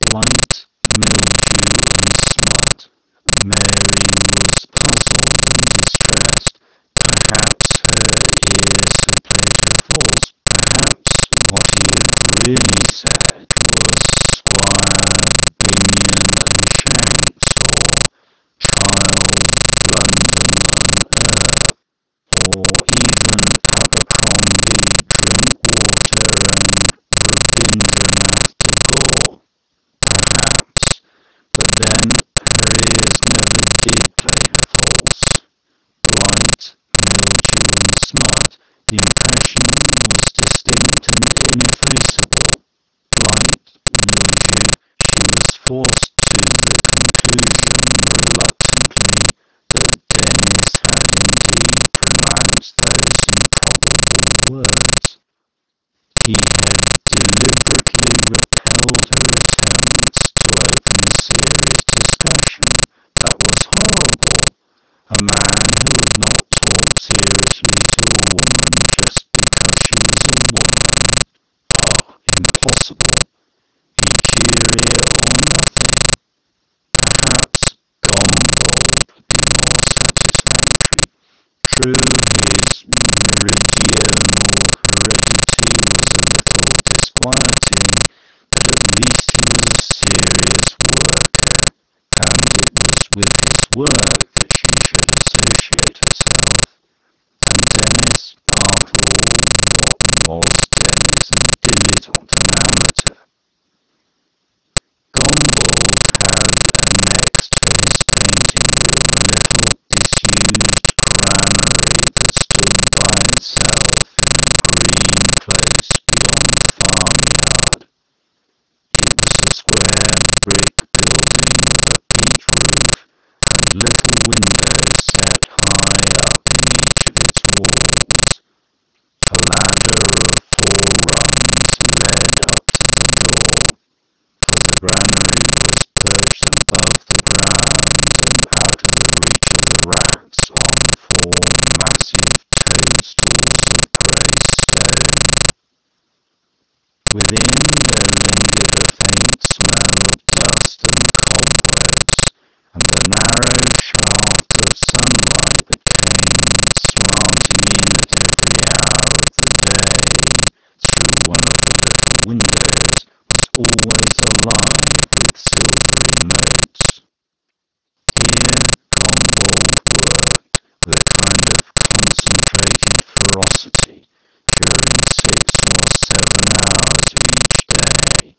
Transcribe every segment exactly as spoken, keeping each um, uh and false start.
blight, mildew, and smut. Mary was puzzled and distressed. Perhaps her ears had played her false. Perhaps what he had really said was Squire, Binion and Shanks, or Child, London and Earth, or even Abercrombie, Drinkwater and Rabindranath Tagore. Perhaps. But then her ears never did play her false. Blight, mildew and smut. The impression was distinct and ineffaceable. Blight, mildew, she was forced to the conclusion, reluctantly, that Dennis had indeed pronounced those improbable words. He had deliberately repelled her attempts to open a serious discussion. That was horrible. A man who would not talk seriously to a woman just because she was a woman. Oh, impossible. Egeria or nothing. Perhaps Gombold would be more satisfactory. True, his meridional heredity was a little disquieting, but at least he was a serious worker, and it was with his work that she should associate herself. And Dennis, after all, what was Dennis? A dilettante, an amateur. Gombold had annexed for his painting room a little disused granary that stood by itself in a green close beyond the farmyard. It was a square brick building with a peaked roof and little windows set high up in each of its walls. A ladder of four rungs led up to the door, for the granary was perched above the ground and out of the reach of the rats on four massive toadstools of grey stone. Within there lingered a faint smell of dust and cobwebs, and the narrow shaft of sunlight that came slanting in at every hour of the day through one of the little windows was always alive with silvery motes. Here Gombold worked with a kind of concentrated ferocity during six or seven hours of each day.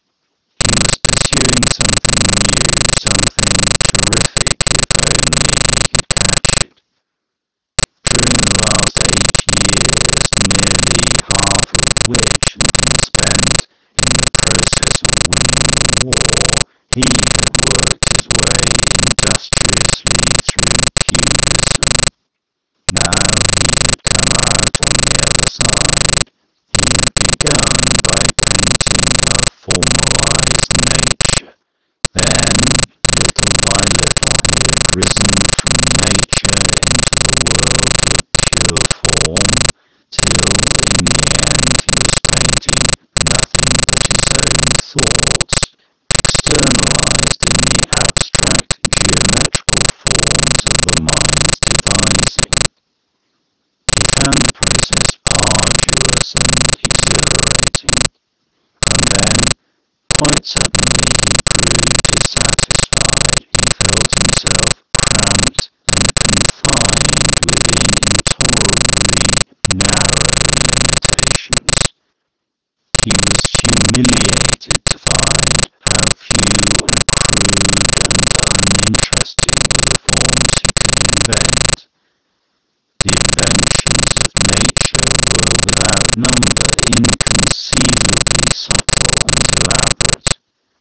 He was pursuing something new, something terrific, if only he could catch it. During the last eight years, nearly half of which had been spent in the process of winning the war, he had worked his way industriously through Cubism. Now he had come out on the other side. He had begun by painting a formalized nature. Then, little by little, he had risen from nature into the world of pure form, till in the end he was painting nothing but his own thoughts, externalized in the abstract geometrical forms of the mind's devising. He found the process arduous and exhilarating, and then, quite suddenly, he grew dissatisfied. He felt himself cramped and confined within intolerably narrow limitations. He was humiliated to find how few and crude and uninteresting were the forms he could invent. The inventions of nature were without number, inconceivably subtle and elaborate.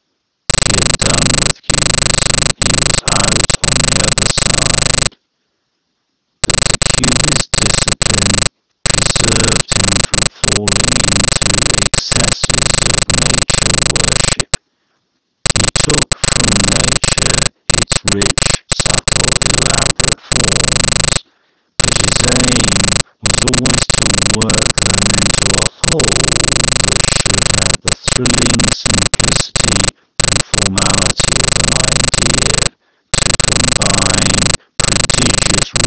He had done with Cubism. He was out on the other side. But the Cubist discipline preserved him from falling into excesses of nature worship. He took from nature its rich, subtle, elaborate forms, but his aim was always to work them into a whole which should have the thrilling simplicity and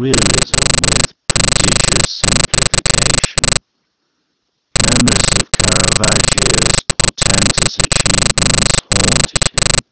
realism with prodigious simplification. Memories of Caravaggio's portentous achievements haunted him.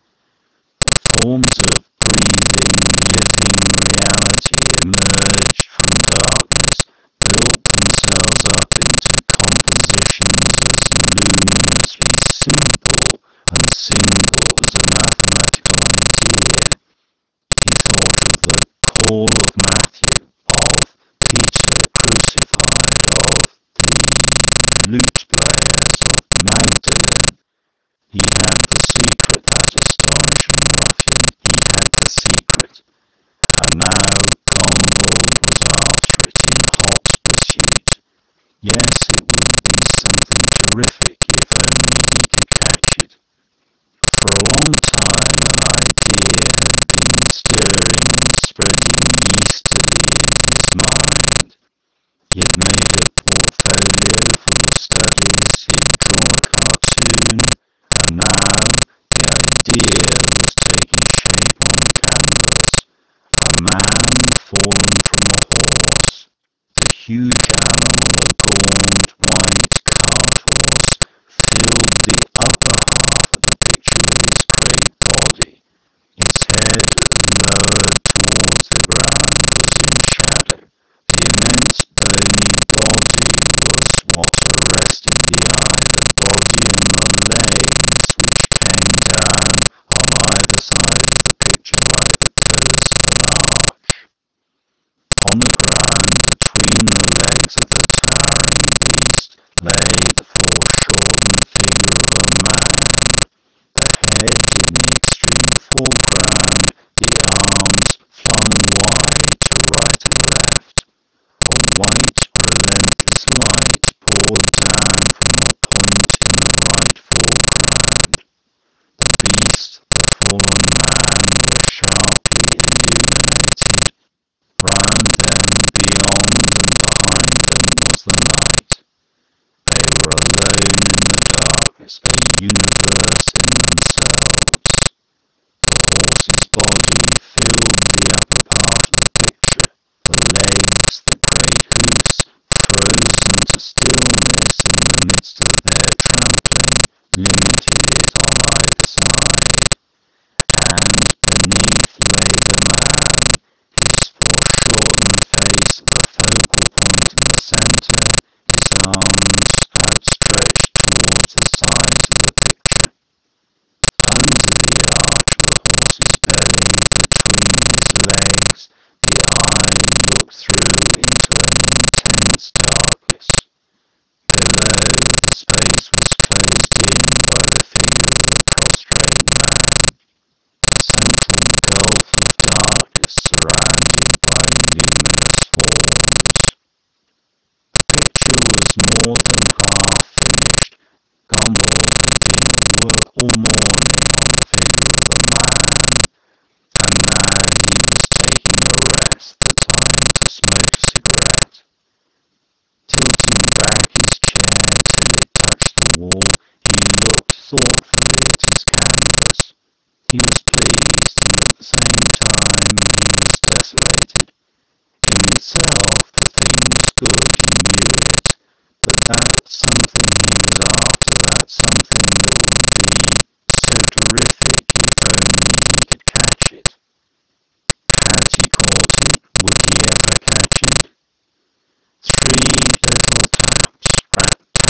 Forms of breathing, living reality emerged from darkness, built themselves up into compositions as luminously simple and single as a mathematical idea. He thought of the call of Matthew, of Peter crucified, of the lute players, of Magdalene. He had the secret, that astonishing ruffian. He had the secret. And now Gombold was after it in hot pursuit. Yes, it would be something terrific if only he could catch it. For a long time an idea had been stirring and spreading yeastily in his mind. He had made a portfolio full of studies, he had drawn a cartoon, and now the idea was taking shape on canvas. A man fallen from a horse. The huge animal, a gaunt white cart horse, filled the upper half of the picture with its great body. Its head, lowered towards the ground, was in shadow. The immense bony body was what arrested the eye, the body and the legs which came down on either side of the picture like the pillars of an arch. On the ground, between the legs of the towering beast, lay the foreshortened figure of a man, the head in the extreme foreground, the arms flung wide to right and left. A white, relentless light poured down from a point in the right foreground. The beast, the fallen man, were sharply illuminated. Round them, beyond and behind them, was the night. They were alone in the darkness, a universe in themselves. The horse's body filled the upper part of the picture. The legs, the great hoofs, frozen to stillness in the midst of their trampling, limited it on either side. And beneath lay the man, his foreshortened face the focal point in the centre, his arms outstretched towards the sides of the picture. Under the arch of the horse's belly, between his legs, the eye looked through into an intense darkness. Below, the space was closed in by the figure of the prostrate man. A central gulf of darkness surrounded by luminous forms. The picture was more than half finished. Gombold had been at work all morning on the figure of the man, and now he was taking a rest, the time to smoke a cigarette. Tilting back his chair till it touched the wall, he looked thoughtfully at his canvas. He was pleased, and at the same time he was desolated. In itself the thing was good, he knew it, but that something he was after, that something that would be so terrific if only he could catch it. Had he caught it? Would he ever catch it? Three little taps,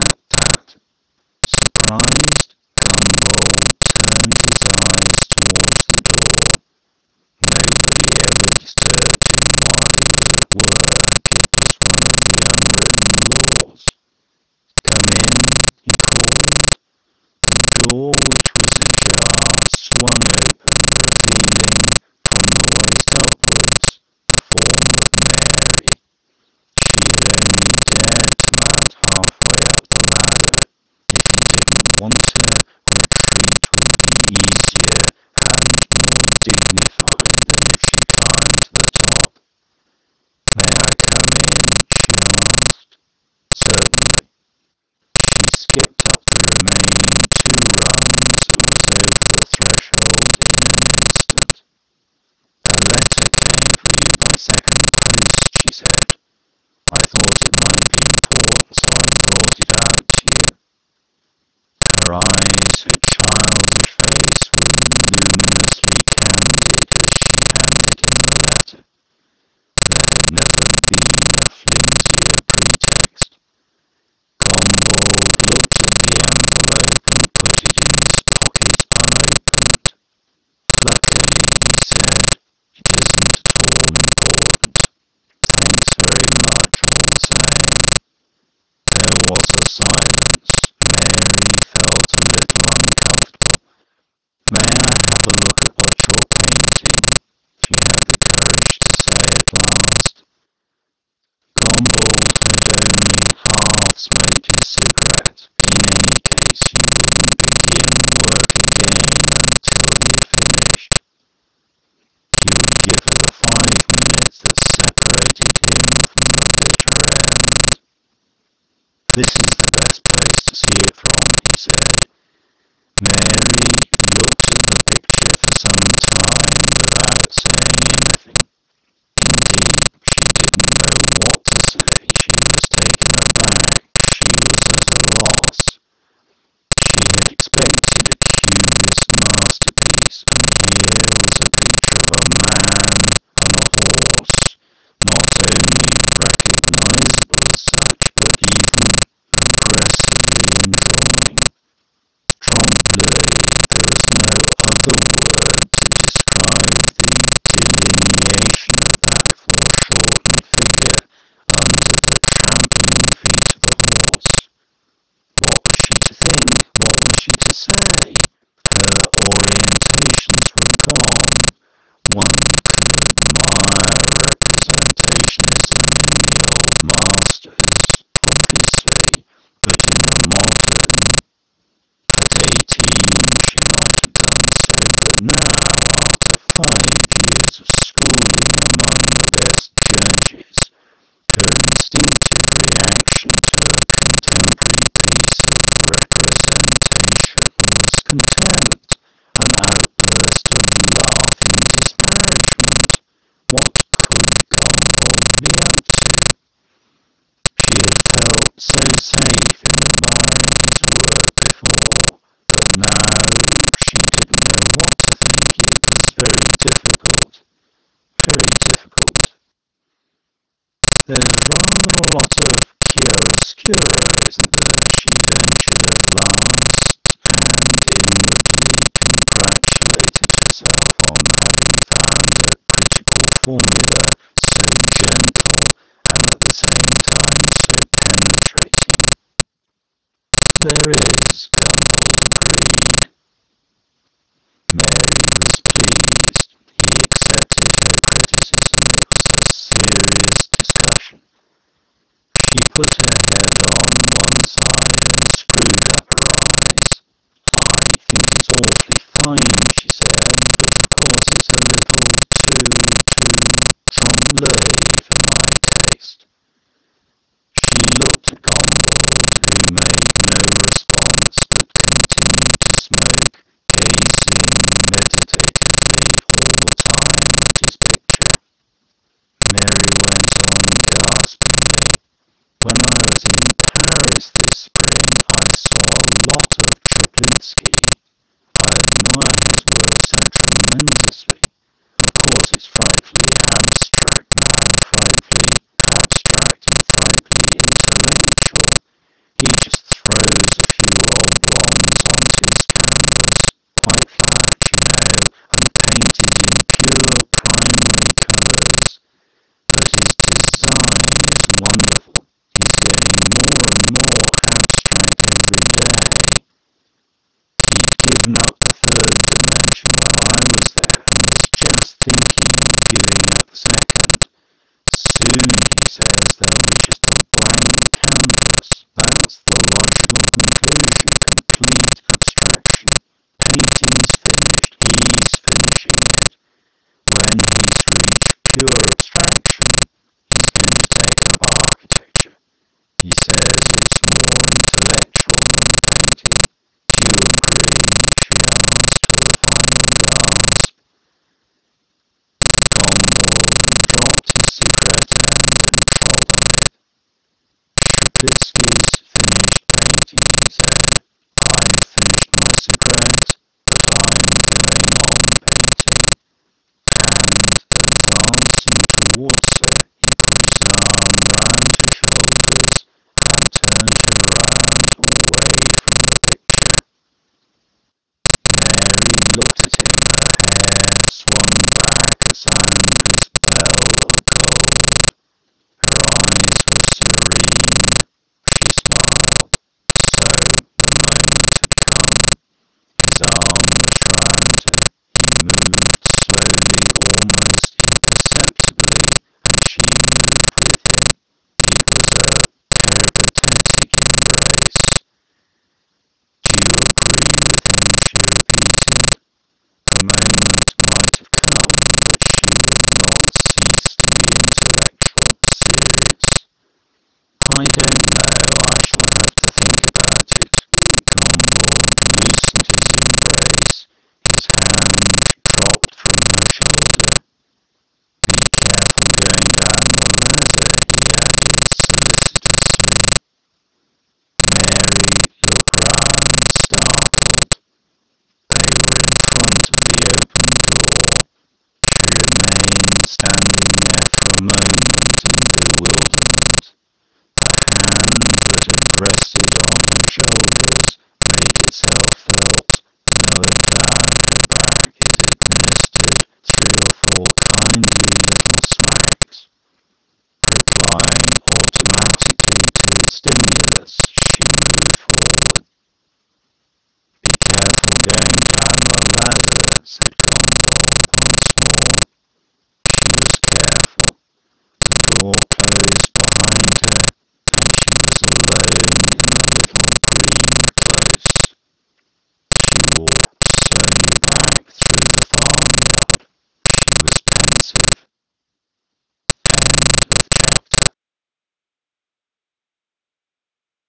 rat-tat-tat. Surprised, Gumbold turned his eyes towards silence. Mary felt a little uncomfortable. "May I have a look at what you're painting?" she had the courage to say at last. Gombold had only half smoked his cigarette. In any case, he wouldn't begin work again until he had finished. He would give her the five minutes that separated him from the bitter end. "This is the best place to see it from," he said. Mary looked at the picture for some time without saying anything. Indeed, she didn't know what to say. She was taken aback. She was at a loss. She had expected a cubist masterpiece, and here was a picture of a man and a horse, not only recognizable as such, but even aggressively enjoying. Trompe l'oeil, there is no other word to describe the delineation of that foreshortened figure under the trampling feet of the horse. What was she to think? What was she to say? Her orientations were gone. One could admire representationism in the old masters, obviously, but in the modern, at eighteen she might have done so, but now, after five years of schooling among the best judges, her instinctive reaction to a contemporary piece of representation was contempt, an outburst of laughing disparagement. What could Gombold be up to? She had felt so safe in admiring his work before, but now she didn't know what to think. It was very difficult, very difficult. "There's rather a lot of chiaroscuro, isn't there?" she ventured at last, and inwardly congratulated herself on having found a critical formula so gentle and at the same time so penetrating. "There is," Gombold agreed. Mary was pleased. He accepted her criticism. It was a serious discussion. She put her head on one side and screwed up her eyes. "I think it's awfully fine," she said, "but of course it's a little too, too trompe-l'oeil for my taste." She looked at Gombold, who made no response but continued to smoke, gazing meditatively all the time at his picture. Mary went on gaspingly. "When I was in Paris this spring, I saw a lot of Chaplinsky. I admire his work so tremendously. Of course, it's frightfully abstract now, frightfully abstract and frightfully intellectual. He just throws a few oblongs onto his canvas, quite flat, you know, and painted in pure primary colours. But his design is wonderful. He's getting more and more abstract every day. He'd given up the third dimension while I was there and was just thinking of giving up the second. Soon, he says, there'll be just a blank canvas. That's the logical conclusion, complete abstraction. Painting's finished. He's finishing it. When he's reached pure abstraction, he's going to take up architecture. He says it's more intellectual than painting. Do you agree?" she asked with a final gasp. Gombold dropped his cigarette end and trod on it. "Schupitski's finished painting," he said. "I've finished my cigarette, but I'm going on painting." And, advancing towards her, he put his arm round her shoulders and Friday